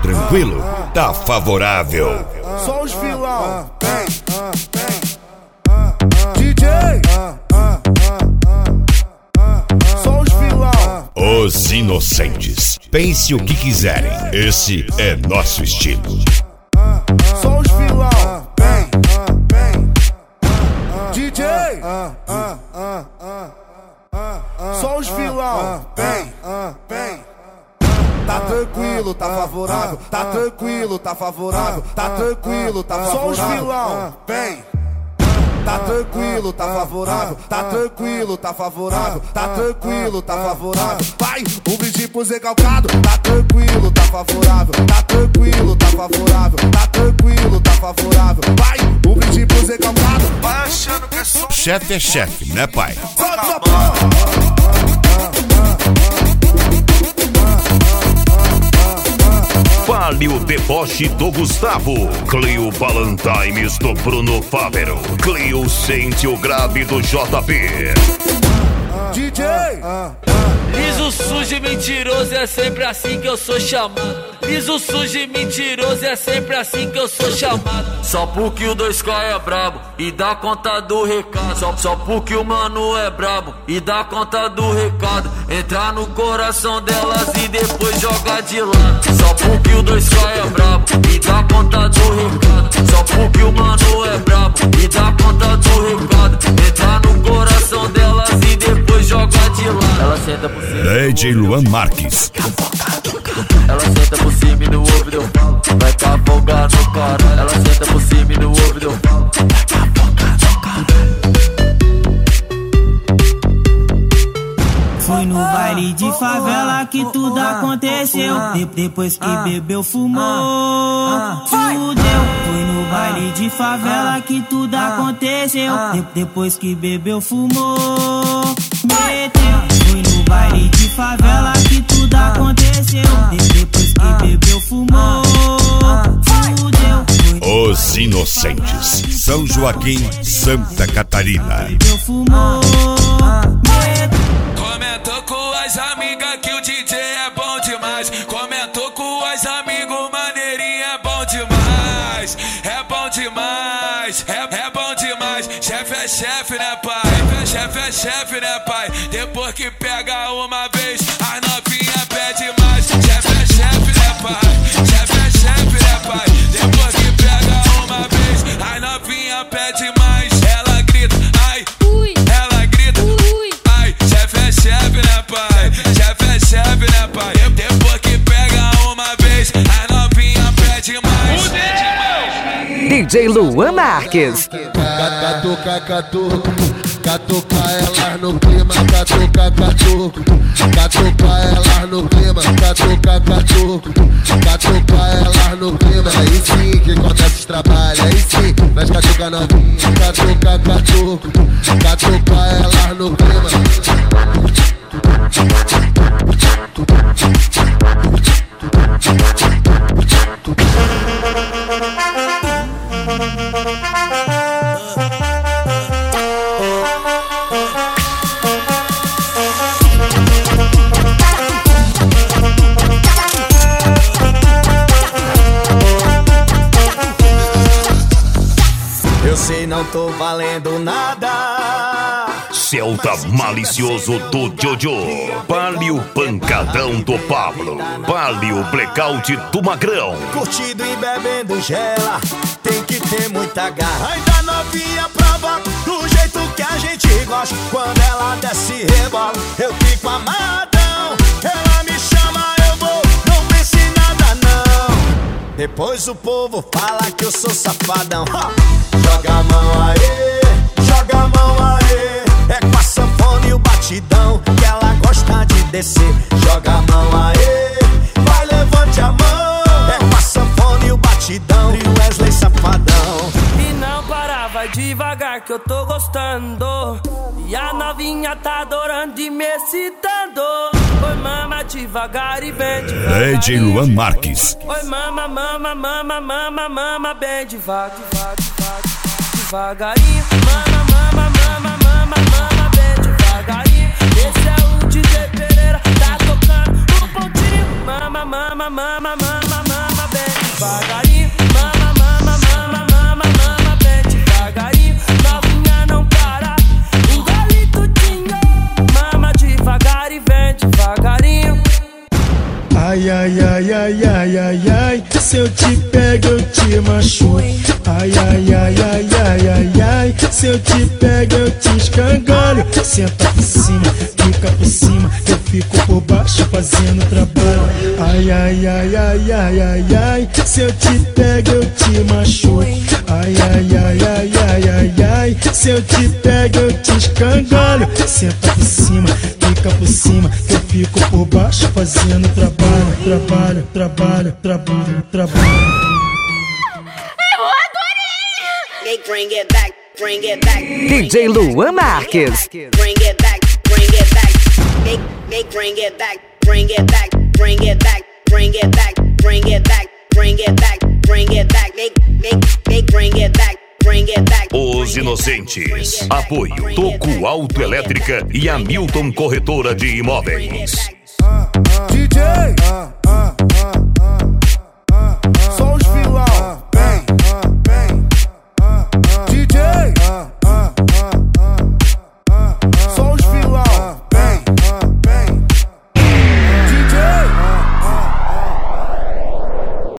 tranquilo, tá favorável. Só os vilão, DJ, só os vilão. Os inocentes, pense o que quiserem, esse é nosso estilo. Só os vilão, DJ, só os vilão, tá tranquilo, tá favorável, tá tranquilo, tá favorável, tá tranquilo, tá favorável. Só os vilão, tá tranquilo, tá favorável, tá tranquilo, tá favorável, tá tranquilo, tá favorável. Vai, um brinde pro Zé Calcado, tá tranquilo, tá favorável, tá tranquilo, tá favorável, tá tranquilo, tá favorável. Vai, um brinde pro Zé Calcado. Vai achando que é só Chefe é chefe, né, pai? Vale o deboche do Gustavo, Clio Ballantimes do Bruno Fávero, Clio sente o grave do JP. DJ, liso, sujo e mentiroso, é sempre assim que eu sou chamado. Liso, sujo e mentiroso, é sempre assim que eu sou chamado. Só porque o 2K é brabo e dá conta do recado. Só porque o mano é brabo e dá conta do recado. Entrar no coração delas e depois jogar de lado. Só porque o 2K é brabo e dá conta do recado. Só porque o mano é brabo e dá conta do recado. Entrar no coração delas e depois jogar de lado. Ela senta por cima. DJ Luan Marques. Ela senta por cima e no ouvido eu falo, vai capogar no caralho. Ela senta por cima e no ouvido eu falo, vai capogar no caralho. Fui no baile de favela que tudo aconteceu. Depois que bebeu, fumou, fudeu. Fui no baile de favela que tudo aconteceu. Depois que bebeu, fumou, meteu. Fui no baile de favela que tudo aconteceu. Depois que bebeu, fumou, fudeu. Os inocentes, São Joaquim, Santa Catarina. Bebeu, fumou, meteu. Comentou com as amigas que o DJ é bom demais. Comentou com as amigos, maneirinha é bom demais. É bom demais, é bom demais. Chefe é chefe, né, pai? Chefe é chefe, né, pai? Depois que pega uma vez, as novinha pede mais. Chefe é chefe, né, pai? Chefe é chefe, né, pai? Depois que pega uma vez, as novinha pede mais. Ela grita, ai, ela grita, ai. Chefe é chefe, né, pai? Chefe é chefe, né, pai? Depois que pega uma vez, as novinha pede mais. DJ Luan Marques. Catuca elas no clima, catuca elas no clima, catuca elas no clima. Aí sim que acontece os trabalhos, aí sim nós catuca novinha, catuca elas no clima. Eu sei, não tô valendo nada. Celta malicioso do Jojo, Palio pancadão do Pablo, Palio blackout do Magrão. Curtido e bebendo gela, tem que ter muita garra. Ainda novinha prova do jeito que a gente gosta. Quando ela desce e rebola, eu fico amarradão. Ela me chama, eu vou, não pense em nada não. Depois o povo fala que eu sou safadão. Joga a mão aí, joga a mão aí. É com a sanfona e o batidão que ela gosta de descer. Joga a mão aí, vai, levante a mão. É com a sanfona e o batidão e o Wesley Safadão. E não para, vai devagar que eu tô gostando. E a novinha tá adorando e me excitando. Oi, mama, devagar e vem devagar. DJ Luan Marques. Oi, mama, mama, mama, mama, mama, bem devagar, devagarinho. Mama, mama, mama, mama, mama, bem devagarinho. Esse é o DJ Pereira, tá tocando o pontinho. Mama, mama, mama, mama, mama. devagarinho. Mama, mama, mama, mama, mama, vem devagarinho. Novinha não para, engole tudinho. Mama devagar e vem devagarinho. Ai, ai, ai, ai, ai, ai, ai, se eu te pego eu te machuco. Ai, ai, ai, ai, ai, ai, ai, se eu te pego eu te escangalho. Senta por cima, fica por cima, eu fico por baixo fazendo trabalho. Ai, ai, ai, ai, ai, ai, ai, se eu te pego eu te machuco. Ai, ai, ai, ai, ai, ai, ai, se eu te pego eu te escangalho. Senta por cima, fica por cima, eu fico por baixo fazendo trabalho. Trabalho, trabalho, trabalho, trabalho. Eu adorei! Bring it back, bring it back. DJ Luan Marques. Bring it back, bring it back. Bring it back, bring it back, bring it back, bring it back, bring it back, bring it back, bring it back. Bring it back. Os Inocentes. Apoio Toco Autoelétrica e Hamilton Corretora de Imóveis. DJ